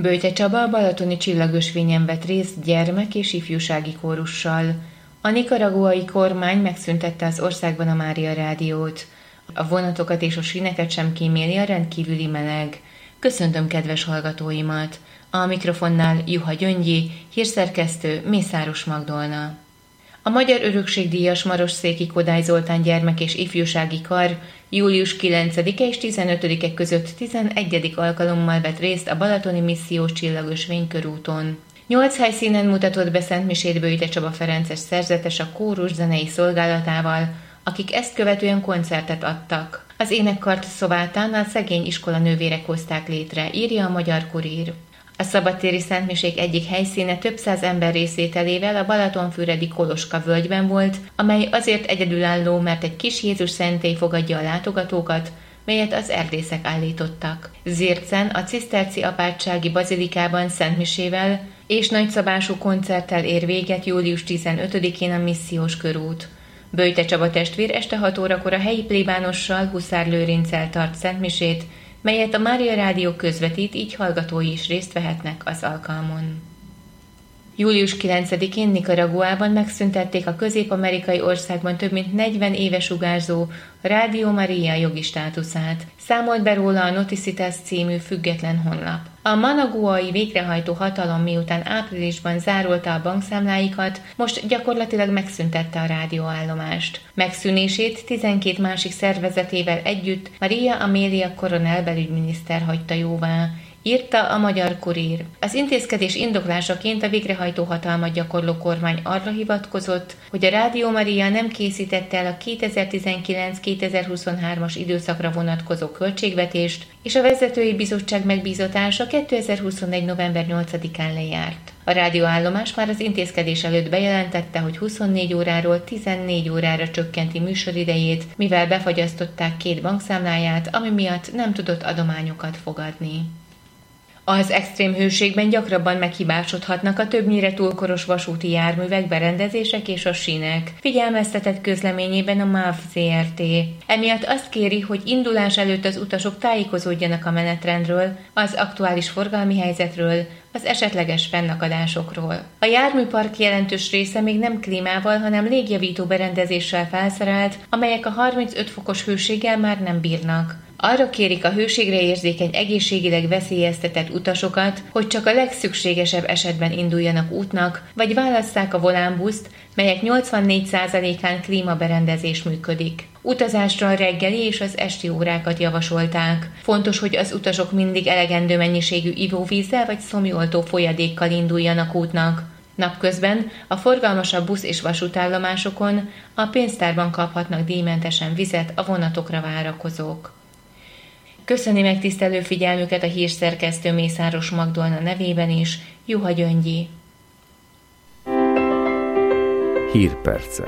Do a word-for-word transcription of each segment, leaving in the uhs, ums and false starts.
Böjte Csaba a balatoni csillagösvényen vett részt gyermek- és ifjúsági kórussal. A nikaraguai kormány megszüntette az országban a Mária rádiót. A vonatokat és a síneket sem kíméli a rendkívüli meleg. Köszöntöm kedves hallgatóimat! A mikrofonnál Juha Gyöngyi, hírszerkesztő Mészáros Magdolna. A Magyar Örökségdíjas Marosszéki Kodály Zoltán gyermek- és ifjúsági kar július kilencedike és tizenötödike között tizenegyedik alkalommal vett részt a balatoni missziós csillagösvény körúton. Nyolc helyszínen mutatott be szentmisét Böjte Csaba ferences szerzetes a kórus zenei szolgálatával, akik ezt követően koncertet adtak. Az énekkart Szobátán a szegény iskola nővérek hozták létre, írja a Magyar Kurír. A szabadtéri szentmisék egyik helyszíne több száz ember részvételével a balatonfüredi Koloska völgyben volt, amely azért egyedülálló, mert egy kis Jézus szentély fogadja a látogatókat, melyet az erdészek állítottak. Zircen a ciszterci apátsági bazilikában szentmisével és nagyszabású koncerttel ér véget július tizenötödikén a missziós körút. Böjte Csaba testvér este hat órakor a helyi plébánossal, Huszár Lőrinccel tart szentmisét, melyet a Mária Rádió közvetít, így hallgatói is részt vehetnek az alkalmon. július kilencedikén Nikaraguában megszüntették a közép-amerikai országban több mint negyven éve sugárzó Rádió Maria jogi státuszát, számolt be róla a Noticitas című független honlap. A managuai végrehajtó hatalom miután áprilisban zárolta a bankszámláikat, most gyakorlatilag megszüntette a rádióállomást. Megszűnését tizenkét másik szervezetével együtt Maria Amélia Coronel belügyminiszter hagyta jóvá, írta a Magyar Kurír. Az intézkedés indoklásaként a végrehajtó hatalmat gyakorló kormány arra hivatkozott, hogy a Rádió Maria nem készítette el a kétezer-tizenkilenc-kétezer-huszonhármas időszakra vonatkozó költségvetést, és a vezetői bizottság megbízatása kétezer-huszonegy. november nyolcadikán lejárt. A rádióállomás már az intézkedés előtt bejelentette, hogy huszonnégy óráról tizennégy órára csökkenti műsoridejét, mivel befagyasztották két bankszámláját, ami miatt nem tudott adományokat fogadni. Az extrém hőségben gyakrabban meghibásodhatnak a többnyire túlkoros vasúti járművek, berendezések és a sínek, figyelmeztetett közleményében a MÁV zé er té. Emiatt azt kéri, hogy indulás előtt az utasok tájékozódjanak a menetrendről, az aktuális forgalmi helyzetről, az esetleges fennakadásokról. A járműpark jelentős része még nem klímával, hanem légjavító berendezéssel felszerelt, amelyek a harmincöt fokos hőséggel már nem bírnak. Arra kérik a hőségre érzékeny, egészségileg veszélyeztetett utasokat, hogy csak a legszükségesebb esetben induljanak útnak, vagy válasszák a volánbuszt, melyek nyolcvannégy százalékán klímaberendezés működik. Utazásra a reggeli és az esti órákat javasolták. Fontos, hogy az utasok mindig elegendő mennyiségű ivóvízzel vagy szomjoltó folyadékkal induljanak útnak. Napközben a forgalmasabb busz- és vasútállomásokon a pénztárban kaphatnak díjmentesen vizet a vonatokra várakozók. Köszöni megtisztelő figyelmüket a hírszerkesztő Mészáros Magdolna nevében is, Juha Gyöngyi. Hírpercek.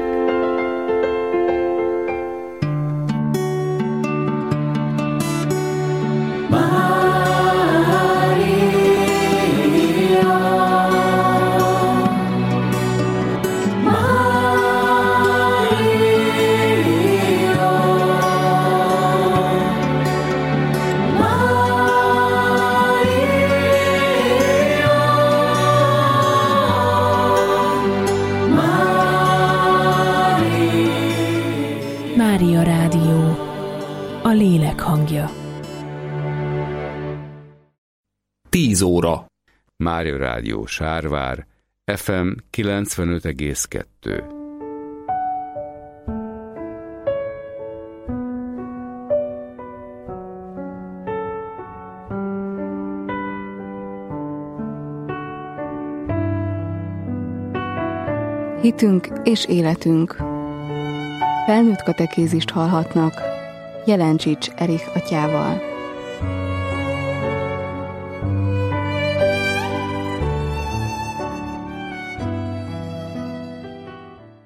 Mária Rádió, a lélek hangja. tíz óra. Mária Rádió Sárvár, ef em kilencvenöt egész kettő. Hitünk és életünk. Felnőtt katekézist hallhatnak Jelencsics Erich atyával.